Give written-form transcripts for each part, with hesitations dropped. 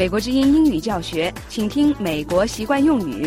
美国之音英语教学，请听美国习惯用语。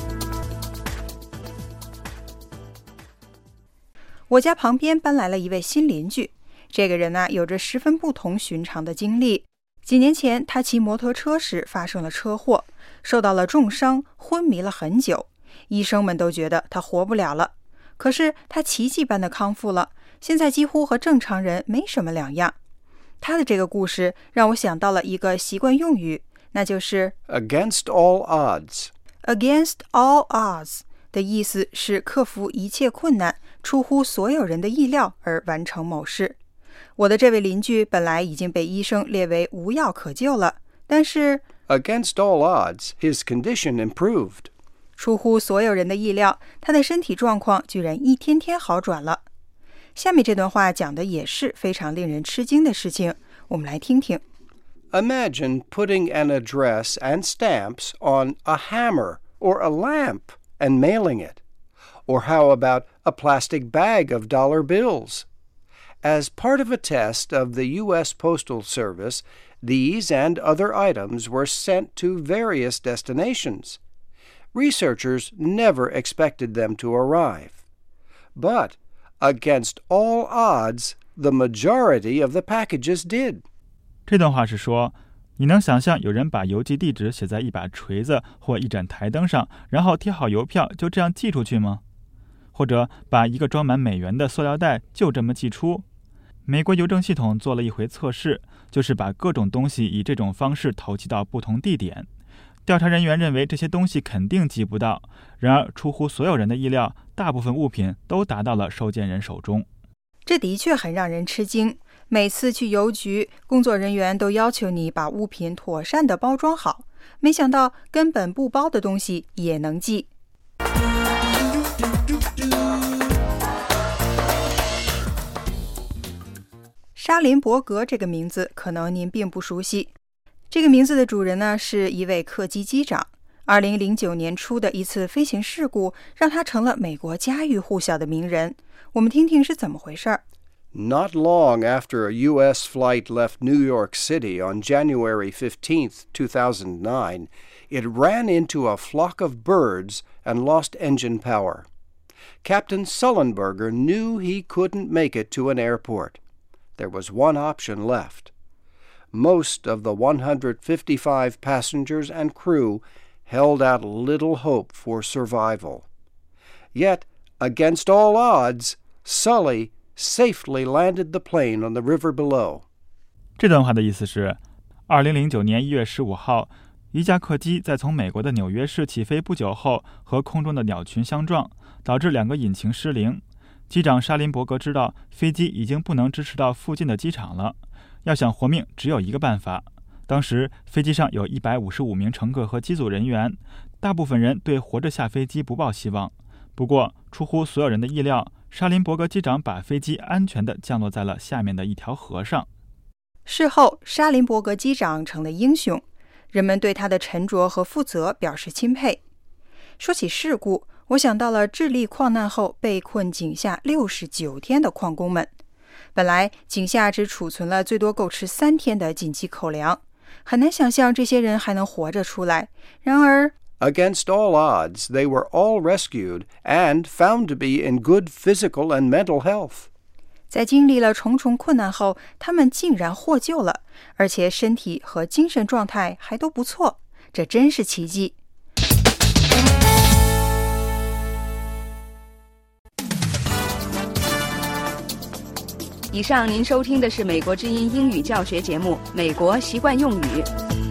我家旁边搬来了一位新邻居，这个人呢，有着十分不同寻常的经历。几年前，他骑摩托车时发生了车祸，受到了重伤，昏迷了很久。医生们都觉得他活不了了，可是他奇迹般的康复了，现在几乎和正常人没什么两样。他的这个故事让我想到了一个习惯用语，那就是 against all odds。Against all odds 的意思是克服一切困难，出乎所有人的意料而完成某事。我的这位邻居本来已经被医生列为无药可救了，但是 against all odds, his condition improved。 出乎所有人的意料，他的身体状况居然一天天好转了。下面这段话讲的也是非常令人吃惊的事情，我们来听听。 Imagine putting an address and stamps on a hammer or a lamp and mailing it. Or how about a plastic bag of dollar bills? As part of a test of the U.S. Postal Service, these and other items were sent to various destinations. Researchers never expected them to arrive. But, against all odds, the majority of the packages did. 这段话是说，你能想象有人把邮寄地址写在一把锤子或一盏台灯上，然后贴好邮票就这样寄出去吗？或者把一个装满美元的塑料袋就这么寄出？美国邮政系统做了一回测试，就是把各种东西以这种方式投寄到不同地点。调查人员认为这些东西肯定寄不到，然而出乎所有人的意料，大部分物品都达到了收件人手中。 这的确很让人吃惊。每次去邮局，工作人员都要求你把物品妥善地包装好，没想到根本不包的东西也能寄。沙林伯格这个名字可能您并不熟悉，这个名字的主人呢是一位客机机长。2009年初的一次飞行事故让他成了美国家喻户晓的名人。我们听听是怎么回事。 Not long after a U.S. flight left New York City on January 15, 2009, it ran into a flock of birds and lost engine power. Captain Sullenberger knew he couldn't make it to an airport. There was one option left. Most of the 155 passengers and crew held out little hope for survival. Yet, against all odds, Sully safely landed the plane on the river below. 这段话的意思是，2009年1月15号，一架客机在从美国的纽约市起飞不久后和空中的鸟群相撞，导致2个引擎失灵。机长沙林伯格知道飞机已经不能支持到附近的机场了，要想活命只有一个办法。当时飞机上有155名乘客和机组人员，大部分人对活着下飞机不抱希望。不过出乎所有人的意料，沙林伯格机长把飞机安全地降落在了下面的一条河上。 事后，沙林伯格机长成了英雄，人们对他的沉着和负责表示钦佩。说起事故，我想到了智利矿难后被困井下69天的矿工们。本来井下只储存了最多够吃3天的紧急口粮，很难想象这些人还能活着出来。然而 Against all odds, they were all rescued and found to be in good physical and mental health. 在经历了重重困难后，他们竟然获救了，而且身体和精神状态还都不错，这真是奇迹。 以上您收听的是美国之音英语教学节目《美国习惯用语》。